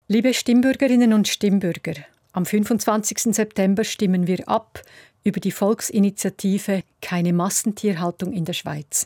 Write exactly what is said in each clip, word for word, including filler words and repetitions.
Liebe Stimmbürgerinnen und Stimmbürger, am fünfundzwanzigsten September stimmen wir ab über die Volksinitiative Keine Massentierhaltung in der Schweiz.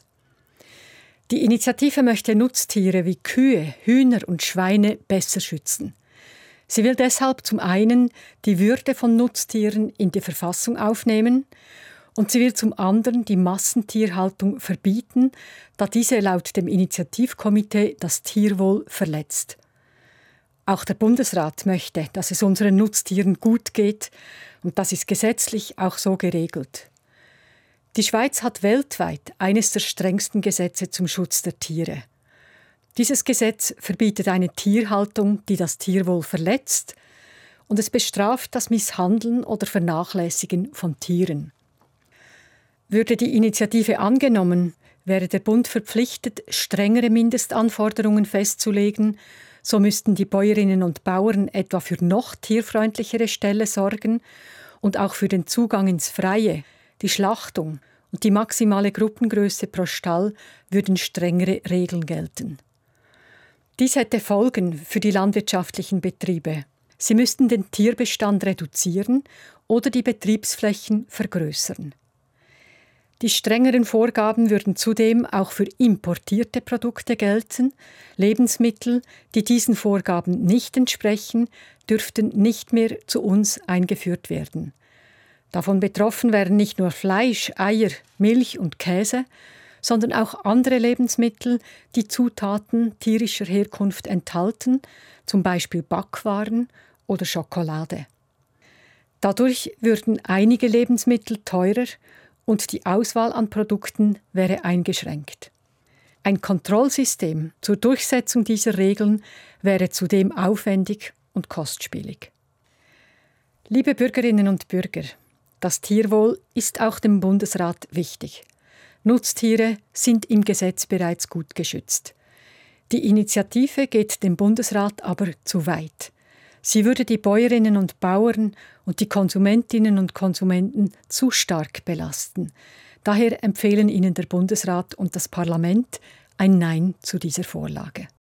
Die Initiative möchte Nutztiere wie Kühe, Hühner und Schweine besser schützen. Sie will deshalb zum einen die Würde von Nutztieren in die Verfassung aufnehmen und sie will zum anderen die Massentierhaltung verbieten, da diese laut dem Initiativkomitee das Tierwohl verletzt. Auch der Bundesrat möchte, dass es unseren Nutztieren gut geht und das ist gesetzlich auch so geregelt. Die Schweiz hat weltweit eines der strengsten Gesetze zum Schutz der Tiere. Dieses Gesetz verbietet eine Tierhaltung, die das Tierwohl verletzt, und es bestraft das Misshandeln oder Vernachlässigen von Tieren. Würde die Initiative angenommen, wäre der Bund verpflichtet, strengere Mindestanforderungen festzulegen. So müssten die Bäuerinnen und Bauern etwa für noch tierfreundlichere Ställe sorgen und auch für den Zugang ins Freie, die Schlachtung und die maximale Gruppengröße pro Stall würden strengere Regeln gelten. Dies hätte Folgen für die landwirtschaftlichen Betriebe. Sie müssten den Tierbestand reduzieren oder die Betriebsflächen vergrößern. Die strengeren Vorgaben würden zudem auch für importierte Produkte gelten. Lebensmittel, die diesen Vorgaben nicht entsprechen, dürften nicht mehr zu uns eingeführt werden. Davon betroffen wären nicht nur Fleisch, Eier, Milch und Käse, sondern auch andere Lebensmittel, die Zutaten tierischer Herkunft enthalten, zum Beispiel Backwaren oder Schokolade. Dadurch würden einige Lebensmittel teurer und die Auswahl an Produkten wäre eingeschränkt. Ein Kontrollsystem zur Durchsetzung dieser Regeln wäre zudem aufwendig und kostspielig. Liebe Bürgerinnen und Bürger, das Tierwohl ist auch dem Bundesrat wichtig. Nutztiere sind im Gesetz bereits gut geschützt. Die Initiative geht dem Bundesrat aber zu weit. Sie würde die Bäuerinnen und Bauern und die Konsumentinnen und Konsumenten zu stark belasten. Daher empfehlen Ihnen der Bundesrat und das Parlament ein Nein zu dieser Vorlage.